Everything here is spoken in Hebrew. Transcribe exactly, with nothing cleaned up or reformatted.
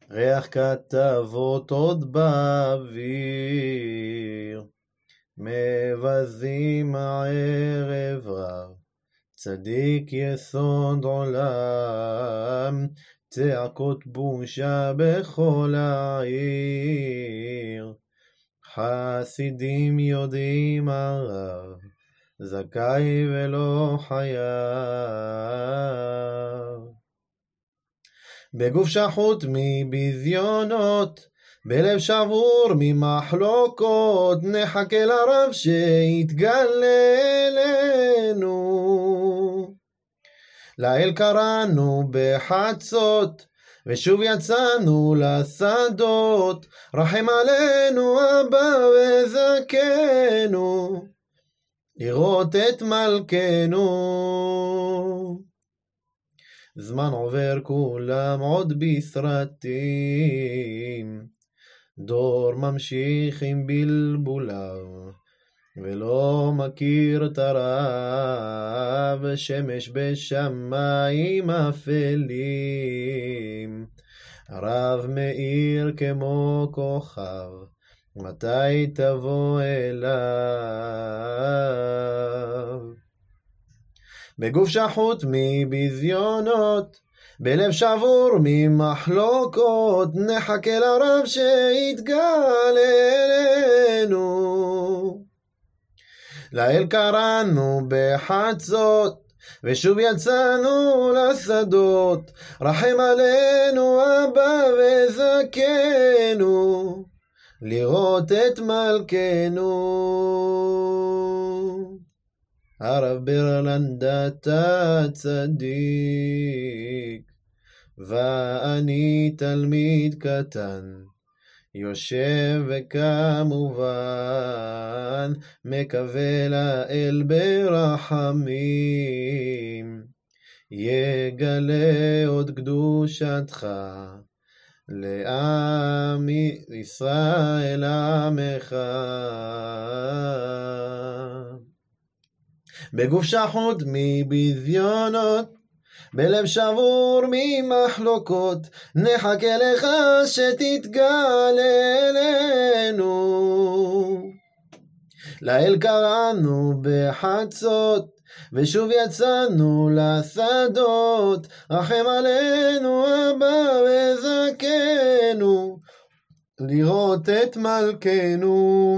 ריח כתבות עוד באוויר, מבזים הערב רב, צדיק יסוד עולם, צעקות בושה בכל העיר. חסידים יודעים הרב, זכאי ולא חייב. בגוף שחוט מבזיונות, בלב שבור ממחלוקות, נחכה לרב שיתגלה אלינו. לאל קראנו בחצות, ושוב יצאנו לשדות, רחם עלינו אבא וזכנו, לראות את מלכנו. זמן עובר כולם עוד בסרטים, דור ממשיך עם בלבוליו, ולא מכיר את הרב, שמש בשמיים אפלים. הרב מאיר כמו כוכב, מתי תבוא אליו? בגוף שחוט מבזיונות, בלב שבור ממחלוקות, נחכה לרב שיתגלה אלינו. לאל קראנו בחצות, ושוב יצאנו לשדות, רחם עלינו אבא וזכנו, לראות את מלכנו. הרב ברלנד אתה צדיק, ואני תלמיד קטן, יושב וכמובן מקווה לאל ברחמים, יגלה עוד קדושתך לעם ישראל עמך. בגוף שחוט מבזיונות, בלב שבור ממחלוקות, נחכה לך שתתגלה אלינו. לאל קראנו בחצות, ושוב יצאנו לשדות, רחם עלינו אבא וזכנו, לראות את מלכנו.